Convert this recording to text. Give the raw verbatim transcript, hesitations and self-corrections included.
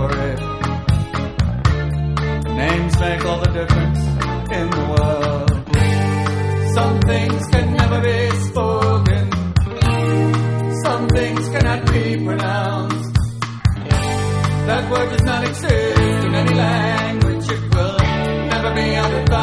for it. Names make all the difference in the world. Some things can never be spoken. Some things cannot be pronounced. That word does not exist in any language. It will never be understood.